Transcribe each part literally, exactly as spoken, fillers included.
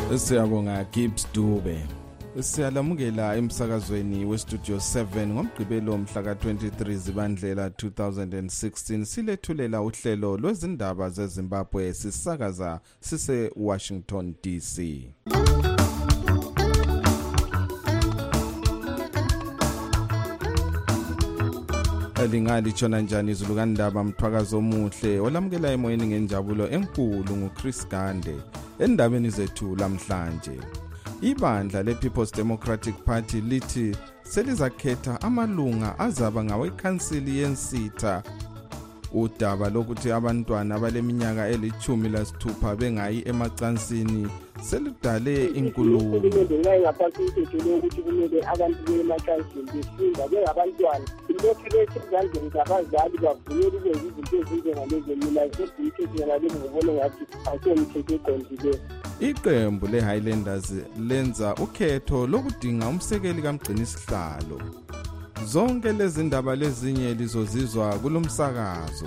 Siyabonga Gibbs Dube. Siyalamukela emsakazweni westudio seven ngomgqibelo mhla ka twenty-three Zibandlela two thousand sixteen silethulela uhlelo lwezindaba zeZimbabwe sisakaza sise Washington D C. Elingali chona njani izulukandaba mthwakazo omuhle olamukela emoyeni ngenjabulo enkulu nguChris Gande endabeni zethu lamhlanje. Ibandla lePeople's Democratic Party lithi selizakhetha amalunga azaba ngawekhansili yensitha. Udaba lokuthi abantwana baleminyaka elithumi lasithupha bengayi emacansini selidale inkulumo. Iqembu leHighlanders lenza ukhetho lokudinga umsekeli kaMgcinisihlalo. Zonke lezi ndaba lezinye lizozizwa kulomsakazo.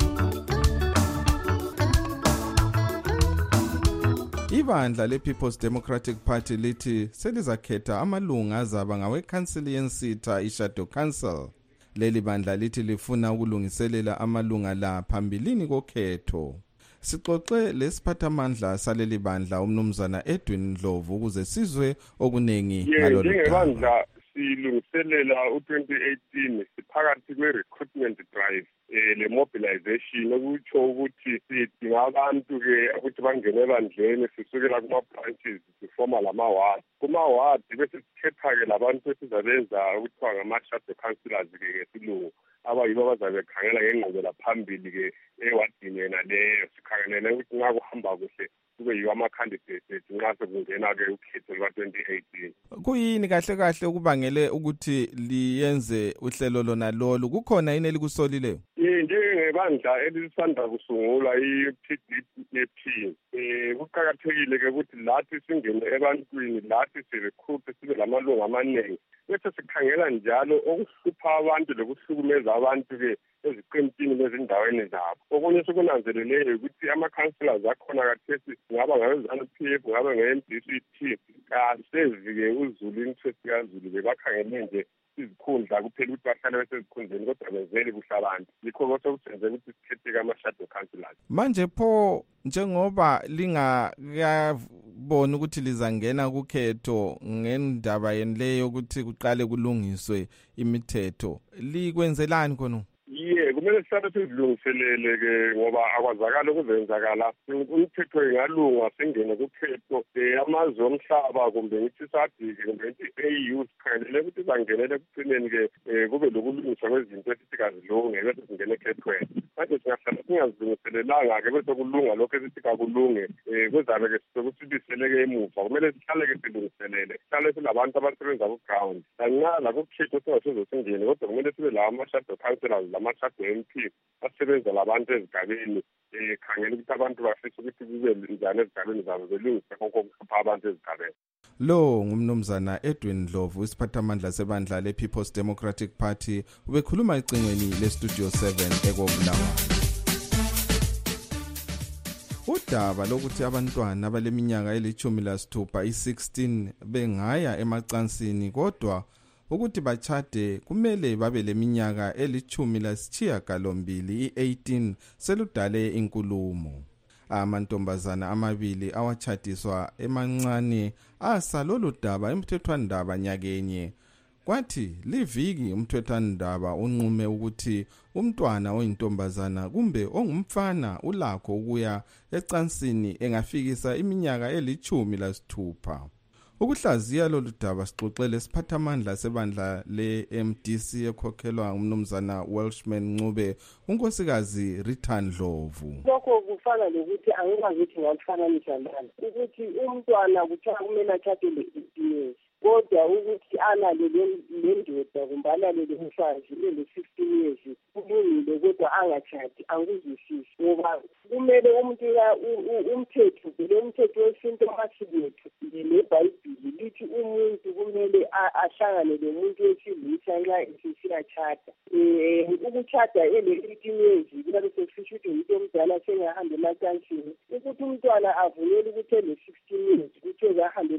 Ibandla lePeople's Democratic Party lithi selizakhetha amalunga azaba ngawekhansili yensitha iShadow Council. Leli bandla lithi lifuna ukulungiselela amalunga la phambilini kokhetho. Sixoxe lesiphathamandla saleli bandla umnumzana Edwin Ndlovu ukuze sizwe okunengi ngalo bandla silungiselela u twenty eighteen siphakathi kwe recruitment drive eh le mobilization okutsho ukuthi sidinga abantu ke ukuthi bangene ebandleni sisukela kuma branches sifoma lama ward kuma ward bese sikhetha ke labantu esizabenza ukuthiwa ngama shadow councillors ke ngesilungu abayibo abazabe khangela ngengqubela phambili ke ewadini yena leyo sikhangelele ukuthi nxa kuhamba kuhle kube yiwo ama candidates nxa sekungena ke ukhetho lwa twenty eighteen. Kuyini kahle kahle ukubangele ukuthi liyenze uhlelo lona lolu kukhona yini elikusolile? Eh njengebandla elisanda kusungula i-P D P eh kuqhakathekile ke ukuthi lathi singene ebantwini lathi sirecruit sibe lamalungu amanengi bese sikhangela njalo okuhlupha abantu lokuhlukumeza abantu ke eziqintini lezindaweni zabo. Okunye sokunanzeleleyo ukuthi ama-councillors akhona kathesi ngaba ngabe-ZANU P F ngaba nge-M D C T kasezike uZulu interest kaZulu bebakhangele nje izikhundla kuphela ukuthi bahlale besezikhundleni kodwa benzeli kuhle abantu. Yikho kodwa kusenzela ukuthi sikhethe ama-shadow councillors. Manje pho njengoba lingakaboni ukuthi lizangena kukhetho ngendaba yenileyo ukuthi kuqale kulungiswe imithetho likwenzelani khona? Ye kumele sihlale sizilungiselele ke ngoba akwazakala ukuzenzakala umthetho ingalunga singene kukhetho amazwe omhlaba kumbe ngithi sadike kumbe ngithi A U sikhangelele ukuthi bangenele ekugcineni ke kube lokulungiswa kwezinto esisikazilunge bese singene ekhethweni. Manje singahlala singazilungiselelanga ke bese kulunga lokho esithi kakulunge kuzabe ke sokusibiseleke emuva. Kumele sihlale ke silungiselele sihlale silabantu abasebenza ku ground kanxa la kukhetho singasoze singene kodwa kumele sibe la ama-shadow councillors ama-shadow M P basebenza labantu ezigabeni eh khangela ukuthi abantu bafisa ukuthi kube njani ezigabeni zabo belungise konke okuhlupha abantu ezigabeni. Lo ngumnumzana Edwin Ndlovu isiphathamandla sebandla lePeople's Democratic Party ubekhuluma ecingweni lestudio seven ekobulawayo. Udaba lokuthi abantwana abaleminyaka elithumi lasithupha i-sixteen bengaya emacansini kodwa ukuthi bachade kumele babe leminyaka elithumi lasithiyagalombili i-eighteen seludale inkulumo. Amantombazana amabili awachadiswa emancane asalolu daba emthethwandaba nyakenye. Kwathi liviki umthethwandaba unqume ukuthi umntwana oyintombazana kumbe ongumfana ulakho ukuya ecansini engafikisa iminyaka elithumi lasithupha. Ukuhlaziya lolu daba sixoxele isiphathamandla sebandla le-M D C ekhokhelwa umnumzana Welshman Ncube unkosikazi Rita Ndlovu. Lokho kufana lokuthi angikwazi ukuthi ngakufananisa lana ukuthi umntwana kuthiwa kumele athathe le-eighteen years kodwa ukuthi analele lendoda kumbe analele umfazi ele-sixteen years kulungile kodwa angachadi angikuzwisisi ngoba kumele umuntu umthetho lo mthetho wesintu emasibethu lebhayibhili lithi umuntu kumele ahlangane lomuntu wesilisa nxa esesiyachata um ukuchata ele-eighteen years kuyabe sekufisha ukuthi umuntu omdala sengahamba emacansini ukuthi umntwana avunyelwe ukuthi ele-sixteen years kuthiwe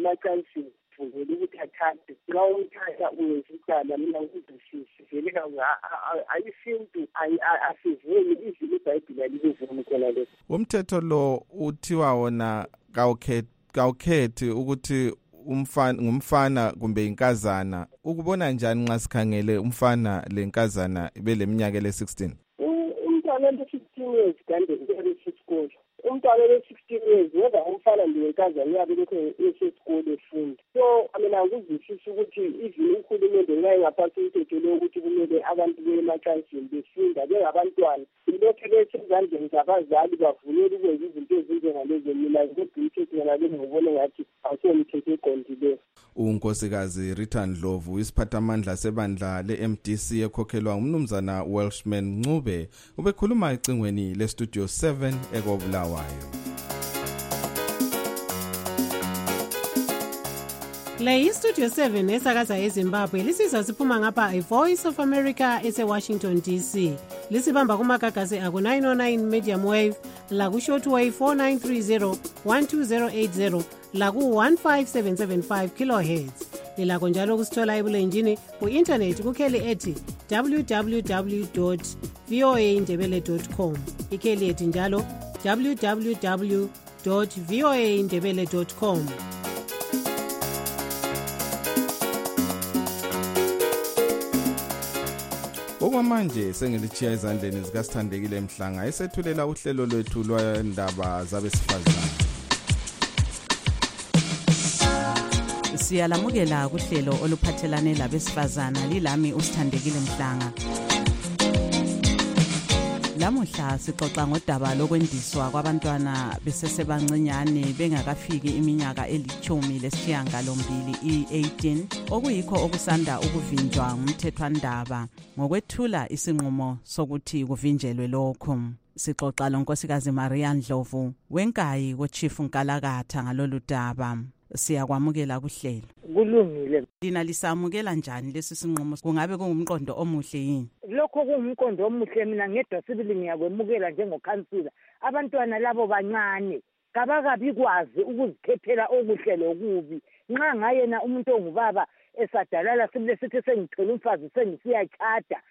emacansini uvele ukuthi athathe nxa umthatha uyezicala mina ngizwisisi vele ayisintu asivumi izile iBhayibheli alivumi khona lokho. Umthetho lo uthiwa wona kawukhethi ukuthi umfana ngumfana kumbe inkazana. Ukubona njani nxa sikhangele umfana lenkazana beleminyaka le sixteen? Umntwana le sixteen years kanti usesikolo. Umntwana le sixteen years whether umfana lenkazana yabe lokho esesikolo efunda. So mina ngizwisisa ukuthi even ukhulumende ngayengaphansi umthetho lo ukuthi kumele abantu bemacansini befunda bengabantwana lokho besezandleni zabazali bavunyelwe ukwenza izinto ezinjengalezo. Mina ngibhikhethe ngale ngibone ngathi awusomthetho eqondileyo. uNkosikazi Rita Ndlovu isiphathamandla sebandla le-M D C ekhokhelwa umnumzana Welshman Ncube ubekhuluma ecingweni le-Studio seven ekobulawayo. Le iStudio seven esakaza eZimbabwe lisizwa siphuma ngapha iVoice of America ese-Washington D C. Lisibamba kumagagasi aku nine oh nine medium wave, laku shortwave four nine three zero one two zero eight zero, laku one five seven seven five kilohertz. Lilakho njalo kusithola ebulenjini ku-internet kukheli ethi w w w dot voa ndebele dot com. Ikheli ethi njalo w w w dot voa ndebele dot com. Okwamanje sengilichiya ezandleni zikaSithandekile Mhlanga esethulela uhlelo lwethu lwendaba zabesifazane. Siyalamukela kuhlelo oluphathelane labesifazana lilami uSithandekile Mhlanga. Lamuhla sixoxa ngodaba lokwendiswa kwabantwana besesebancinyane bengakafiki iminyaka elithumi lesishiyagalombili i-eighteen okuyikho okusanda ukuvinjwa ngumthethwandaba ngokwethula isinqumo sokuthi kuvinjelwe lokho. Sixoxa loNkosikazi Maria Ndlovu wenkayi koChief Nkalakatha ngalolu daba. Siyakwamukela kuhlelo. Kulungile. Lina lisamukela njani lesi sinqumo? Kungabe kungumqondo omuhle yini? Lokho kungumqondo omuhle. Mina ngedwa sibili ngiyakwemukela njengokhansila. Abantwana labo bancane kabakabi kwazi ukuzikhethela okuhle lokubi. Nxa ngayena umuntu ongubaba esadalala sibile sithi sengithola umfazi sengisiyachada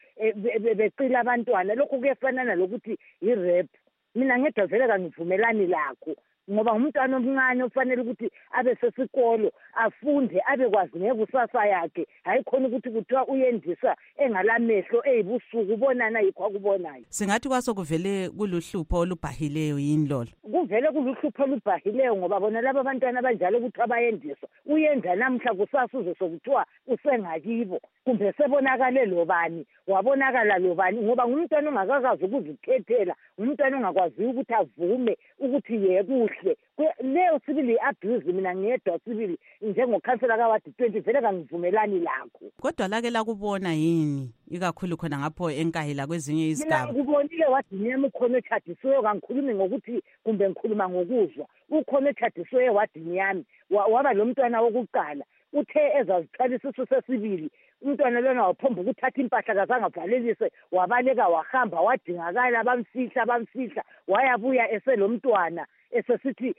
beqila abantwana. Lokho kuyefanana lokuthi i-rap. Mina ngedwa vele kangivumelani lakho. Ngoba umntwana omncane ufanele ukuthi abe sesikolo afunde abekwazi ngekusasa yakhe. Hayi khona ukuthi kuthiwa uyendisa engalamehlo eyibusuku ubonana yikho akubonayo. Singathi kwaso kuvele kuluhlupho olubhahileyo yini lolo? Kuvele kuluhlupho olubhahileyo ngoba bona laba abantwana abanjalo ukuthi abayendiswa uyenza namhla kusasa uze sokuthiwa usengakibo kumbe sebonakale lobani wabonakala lobani ngoba ngumntwana ongakakazi ukuzikhethela umntwana ongakwazi ukuthi avume ukuthi yekuhle. Leyo sibili abuse mina ngedwa sibili njengokhansela kaWadi twenty vele kangivumelani lakho. Kodwa lake lakubona yini ikakhulu khona ngapho enkahila kwezinye izigaba? Mina kubonile wadi yami ukhona echadisiweyo kangikhulumi ngokuthi kumbe ngikhuluma ngokuzwa. Ukhona echadisiweyo wadi yami waba lo mntwana wokuqala uthe ezazithwala isisu sesibili. Umntwana lona waphomba ukuthatha impahla kazangavalelise wabaleka wahamba wadingakala bamfihla bamfihla wayabuya eselomntwana esesithi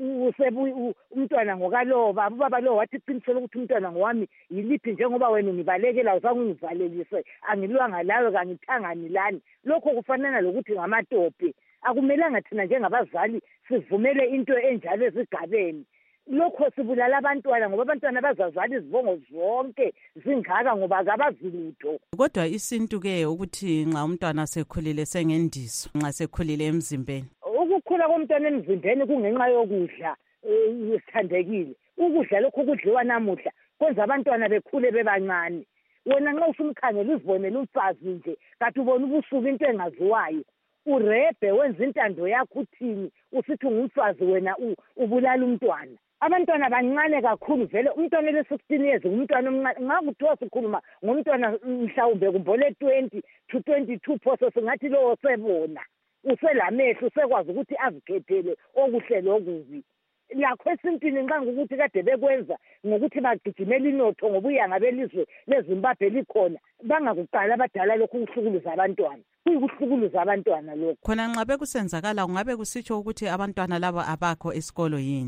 usebu umntwana ngokaloba ubaba lo wathi qinisele ukuthi umntwana ngowami yiliphi njengoba wena ngibalekela uzangivalelise angilwanga lawe kangithangani lani. Lokho kufanana lokuthi ngamatopi. Akumelanga thina njengabazali sivumele into enjalo ezigabeni. Lokho sibulala abantwana ngoba abantwana bazazala izibongo zonke zingaka ngoba kabazilutho. Kodwa isintu ke ukuthi nxa umntwana sekhulile sengendiso nxa sekhulile emzimbeni. Ukukhula komntwana emzimbeni kungenxa yokudla isithandekile. Ukudla lokho kudliwa namuhla kwenza abantwana bekhule bebancane. Wena nxa usumkhangela uzibonela umfazi nje kanti ubona ubusuku into engaziwayo. Urebe wenza intando yakho uthini usithi ngumfazi wena ubulala umntwana. Abantwana bancane kakhulu vele umntwana le sixteen years umntwana omncane ngakuthiwa sikhuluma ngomntwana mhlawumbe kumbole twenty to twenty-two phoso singathi lo sebona uselamehlo usekwazi ukuthi azikhethele okuhle lokubi. Lakho esintini nxa ngokuthi kade bekwenza ngokuthi bagijimela inotho ngoba uyanga belizwe leZimbabwe likhona bangakuqala abadala lokhu ukuhlukuluza abantwana. Kuyikuhlukuluza abantwana lokho. Khona nxa bekusenzakala kungabe kusitsho ukuthi abantwana laba abakho esikolo yini?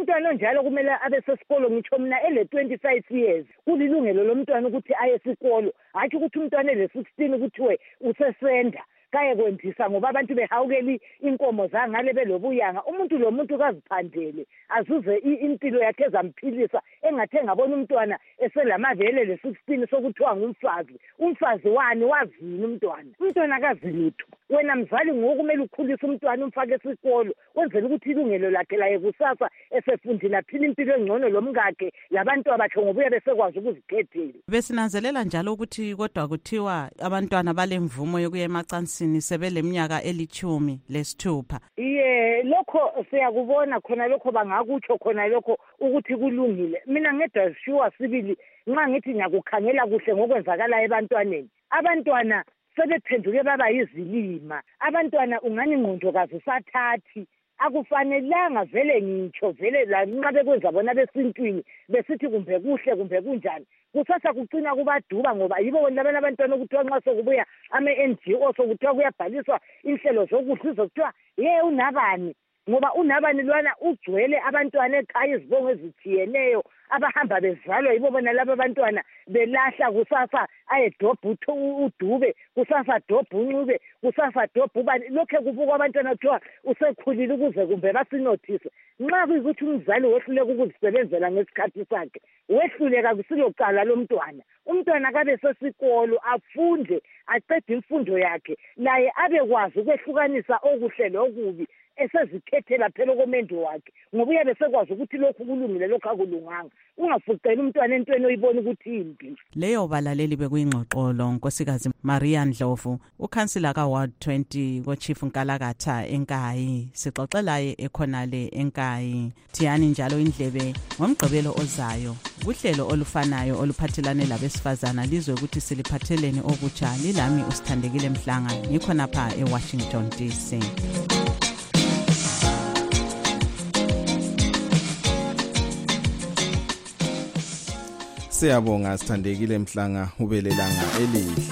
umntwana onjalo kumele abe sesikolo ngitsho mina ele twenty-five years kulilungelo lomntwana ukuthi aye esikolo hathi ukuthi umntwana ele sixteen kuthiwe usesenda kaye kwendisa ngoba abantu behawukeli inkomo zangale belobuyanga umuntu lo muntu kaziphandele azuze impilo yakhe ezamphilisa engathe ngabona umntwana eselamavele le sixteen sokuthiwa ngumfazi umfazi wani wazini umntwana umntwana kazilutho wena mzali ngokumele ukhulisa umntwana umfake esikolo wenzela ukuthi ilungelo lakhe laye kusasa esefundile aphila impilo engcono lomngakhe labantu abakhe ngobuya besekwazi ukuzikhethela. Besinanzelela njalo ukuthi kodwa kuthiwa abantwana balemvumo yokuya emacansini sebeleminyaka elithumi lesithupha. Iye lokho siyakubona khona lokho bangakutsho khona lokho ukuthi kulungile. Mina ngedwa sure sibili nxa ngithi ngiyakukhangela kuhle ngokwenzakala ebantwaneni. Abantwana sebephenduke baba yizilima. Abantwana ungani ingqondo kazisathathi. Akufanelanga vele ngitsho vele la nxa bekwenza bona besintwini besithi kumbe kuhle kumbe kunjani kusasa kucina kubaduba ngoba yibo labana abantwana ukuthiwa nxa sokubuya ama-N G O sokuthiwa kuyabhaliswa inhlelo zokudla izokuthiwa ye unabani ngoba unabani lwana ugcwele abantwana ekhaya izibongo ezithiyeneyo abahamba bezalwa yibo bona laba abantwana belahla kusasa ayedobha udube kusasa dobha uncube kusasa dobha ubani lokhe kubukwa abantwana kuthiwa usekhulile ukuze kumbe basinothise nxa kuyikuthi umzali wehluleka ukuzisebenzela ngesikhathi sakhe wehluleka kusilocala lomntwana umntwana kabe sesikolo afunde aqede imfundo yakhe laye abekwazi ukwehlukanisa okuhle lokubi esezikhethela phela komendo wakhe ngoba uyabe sekwazi ukuthi lokhu kulungile lokhu akulunganga ungafucela umntwana entweni oyibona ukuthi imbi. Leyo balaleli bekuyingxoxolo nkosikazi Maria Ndlovu ukhansila ka Ward twenty ko Chief Nkalakatha eNkayi sixoxelaye ekhonale eNkayi Thiyani njalo indlebe ngomgqibelo ozayo uhlelo olufanayo oluphathelane labesifazana lizwe ukuthi siliphatheleni okutsha lilami usithandekile Mhlanga ngikhona pha eWashington D C. Siyabonga sithandekile Mhlanga ubelelanga elihle.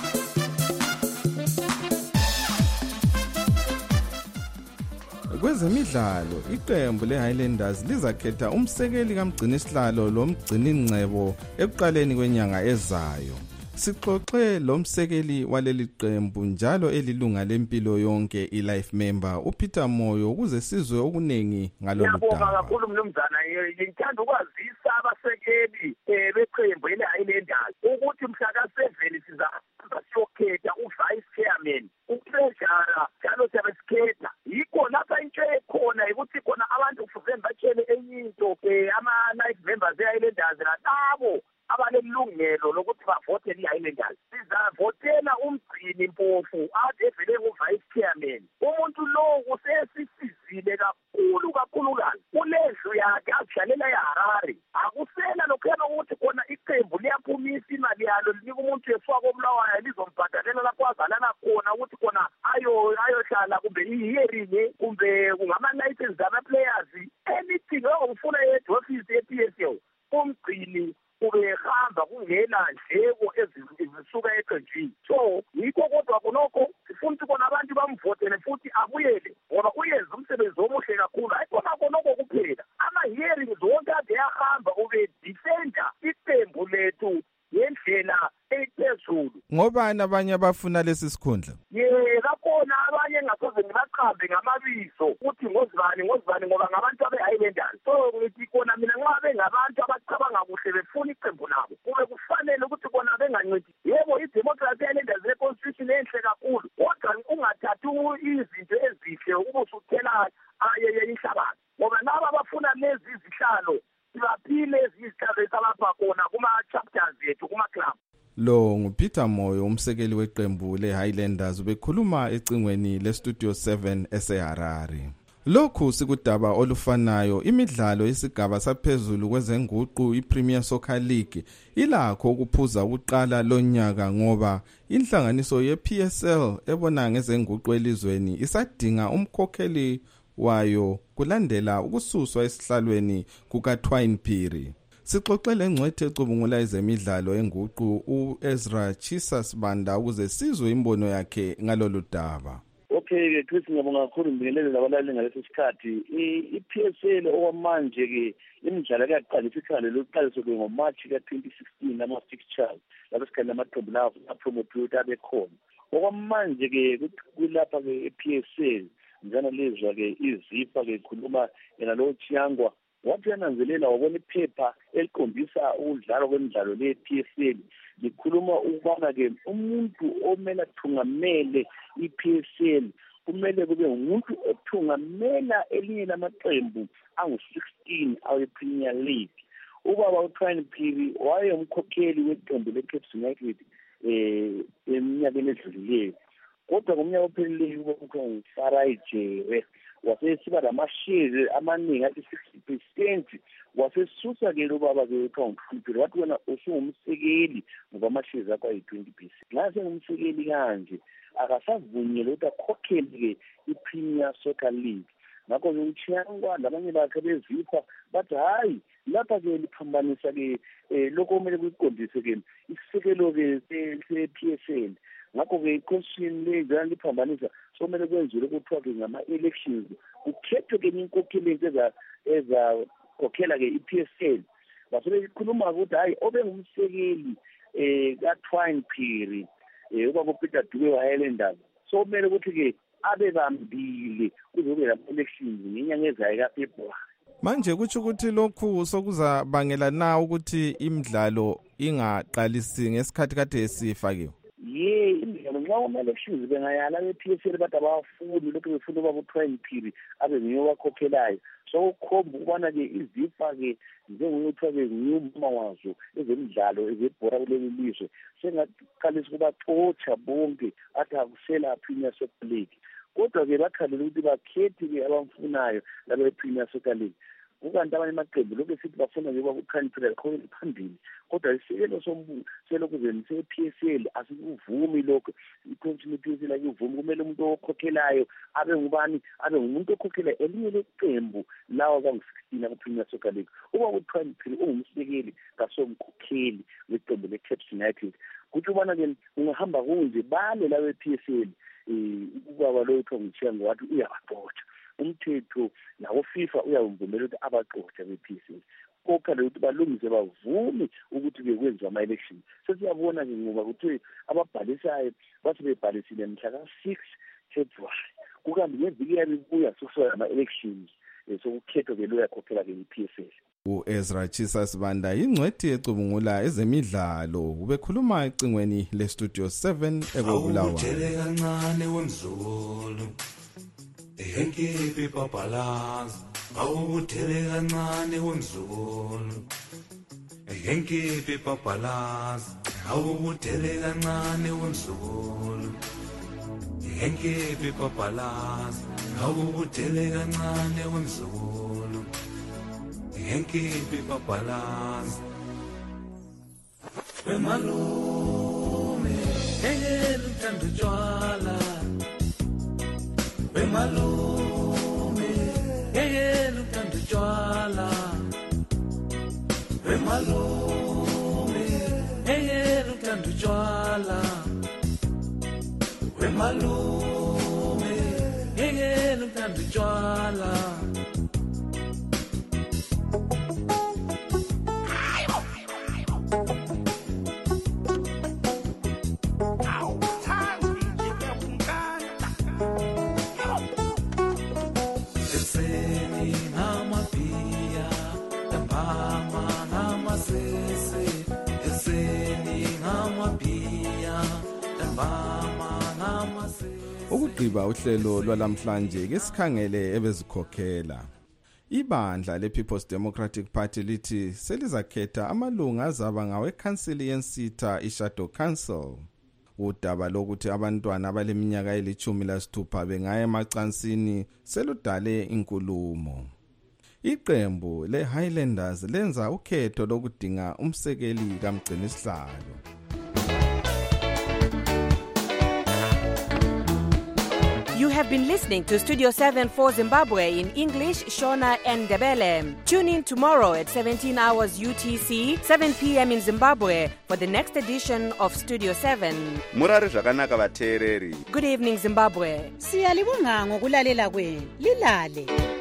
Kwezemidlalo iqembu leHighlanders lizakhetha umsekeli kamgcinisihlalo lomgciningcebo ekuqaleni kwenyanga ezayo. Sixoxe lomsekeli waleli qembu njalo elilunga lempilo yonke iLife member uPeter Moyo ukuze sizwe okunengi ngalolu daba. Ngiyabonga kakhulu mnumzana ngithanda ukwazisa abasekeli beqembu leHighlanders ukuthi mhla ka seven sizahamba siyokhetha uvice chairman uTreasurer njalo siyabe sikhetha yikho lapha into ekhona ukuthi khona abantu kufuze batshele enye into ama-life members eHighlanders nabo abanelungelo lokuthi bavote iHighlanders sizavotela umgcini mpofu ade vele ku-vice chairman umuntu lo usesisizile kakhulu kakhulukazi kulendlu yakhe adlalela eHarare akusena lokhuyana ukuthi khona iqembu liyaphumisa imali yalo linika umuntu yesuka koBulawayo lizombhadalela lapho azalana khona ukuthi khona ayo ayohlala kumbe ihearing kumbe kungama-license ama-players anything ongufuna head office ye-P S L umgcini ubehamba kungena ndleko ezisuka eqenjini so yikho kodwa konokho sifuna ukuthi kona abantu bamvotele futhi abuyele ngoba uyenza umsebenzi omuhle kakhulu hayi kona konokho kuphela ama-hearings wonke ade yahamba ube defender iqembu lethu ngendlela ephezulu. Ngobani abanye abafuna lesi sikhundla? Ye kakhona abanye ngasoze ngibaqambe ngamabizo ukuthi ngozibani ngozibani ngoba ngabantu abeHighlanders so ngithi kona mina nxa bengabantu abacabanga kuhle befuna iqembu labo kube kufanele ukuthi kona bengancedi yebo idemocracy eHighlanders le-constitution enhle kakhulu kodwa ungathathi izinto ezihle ube usuthela inhlabathi ngoba laba abafuna lezi izihlalo sibaphile ezihlalo esalapha khona kuma-chapters yethu kuma-club. Lo nguPeter Moyo umsekeli weqembu leHighlanders ubekhuluma ecingweni leStudio seven eseHarare. Lokhu sikudaba olufanayo imidlalo yesigaba saphezulu kwezenguqu iPremier Soccer League ilakho ukuphuza ukuqala lonyaka ngoba inhlanganiso yeP S L ebona ngezenguqu elizweni isadinga umkhokheli wayo kulandela ukususwa esihlalweni kukaTwine Phiri. Sixoxele ngcwethe ecubungula ezemidlalo enguqu uEzra Chisas Banda ukuze sizwe imbono yakhe ngalolu daba. Okay ke Chris ngiyabonga kakhulu ngibingelele labalali ngaleso sikhathi i-P S L okwamanje ke imidlalo kuyaqalisa ikhale lokuqalisa ke ngoMarch ka twenty sixteen ama fixtures lapho sikhale amaqembu lawo apromote abe khona okwamanje ke kulapha ke i-P S L njana lezwa ke izifa ke khuluma yena lo Chiyangwa wathi yananzelela wabona iphepha eliqondisa ukudlala kwemidlalo le-P S L likhuluma ukubana ke umuntu omele athungamele i-P S L kumele kube umuntu othungamela elinye lamaqembu angu sixteen awe-Premier League. Ubaba uTwine Phiri wayemkhokheli weqembu le-Cape United eh eminyakeni edlulileyo. Kodwa ngomnyaka ophelileyo ubaba uFarai Jere wasesiba lamashare amaningi athi sixty percent wasesusa ke lo baba ke uTwine wathi wena usungumsekeli ngoba amashares akho ayi twenty percent. Ngase ngumsekeli kanje akasavunyelwe ukuthi akhokhele ke iPremier Soccer League. Ngakho ke uChiyangwa labanye bakhe bezifa bathi hayi lapha ke liphambanisa ke lokho kumele kuyiqondise ke isisekelo ke se-P S L. Ngakho ke i-question le njalo liphambanisa so kumele kwenziwe kuthiwa ke ngama-elections kukhethwe ke inkokheli eza eza kokhela ke i-P S L. Basobe ikhuluma ukuthi hayi obengumsekeli eh kaTwine Phiri eh ubaba uPeter Dube wayelendayo so kumele ukuthi ke abe bambili kuzobe la elections ngenyanga ezayo kaFebruary. Manje kuthi ukuthi lokhu sokuzabangela na ukuthi imidlalo ingaqalisi ngesikhathi kade esifakiwe. Ye imidlalo nxa uma-elections bengayala be-P S L bathi abafuni lokhu befuna ubaba uTwine Phiri abe nguye wakhokhelayo so kukhomba ukubana-ke izifa-ke njengoye kuthiwa-ke ngiyumama wazo ezemidlalo ezebhora kuleli lizwe sengaqalisa ukubaxotsha bonke athi akusela Premier Soccer League. Kodwa-ke bakhalele ukuthi bakhethe-ke abamfunayo laba Premier Soccer League. Ukanti abanye amaqembu lokhu esithi bafuna nje ubaba uTwine Phiri aqhubele phambili kodwa isekelo sombuso selokuzeni se-P S L asikuvumi lokho i-continue P S L akuvumi kumele umuntu okhokhelayo abe ngubani abe ngumuntu okhokhela elinye leqembu lawa kangu-sixteen aku-Premier Soccer League. Ubaba uTwine Phiri ungumsekeli kasomkhokheli weqembu le-Cape United kuthi ubana-ke ungahamba kunje bale lawe-P S L um ubaba lo kuthiwa nguChiyangwa wathi uyabaxotsha umthetho nawo FIFA uyawuvumela ukuthi abaqotsha be-P S L kokhala ukuthi balungise bavumi ukuthi bekwenziwa ama-election. Sesiyabona ke ngoba kuthi ababhalisayo bathi bebhalisile mhla ka-six February kukanti ngeviki yabibuya sokusuka ama-elections sokukhethwa ke lo yakhokhela ke i-P S L. U-Ezra Chisa Sibanda ingcwethi ecubungula ezemidlalo ubekhuluma ecingweni le-Studio seven ekobulawa. Awutshele kancane wemzulu ehenkipi papalazi awuthele kancane wemzulu ehenkipi papalazi awuthele kancane wemzulu ehenkipi papalazi awuthele kancane wemzulu ehenkipi papalazi wemalume engeke uthanda utshwala wemalume engeke uthanda utshwala wemalume engeke uthanda utshwala wemalume engeke uthanda utshwala Ukugqiba uhlelo lwalamhlanje ke sikhangele ebezikhokhela. Ibandla le-People's Democratic Party lithi selizakhetha amalunga azaba ngawe-Council yensitha i-Shadow Council. Udaba lokuthi abantwana abaleminyaka elithumi lasithupha bengaya emacansini seludale inkulumo. Iqembu le-Highlanders lenza ukhetho lokudinga umsekeli kamgcinisihlalo. You have been listening to Studio seven for Zimbabwe in English, Shona and Ndebele. Tune in tomorrow at seventeen hours U T C, seven p.m. in Zimbabwe for the next edition of Studio seven. Murari zvakanaka vateereri. Good evening, Zimbabwe. Siyalibonga ngokulalela kwenu. Lilale.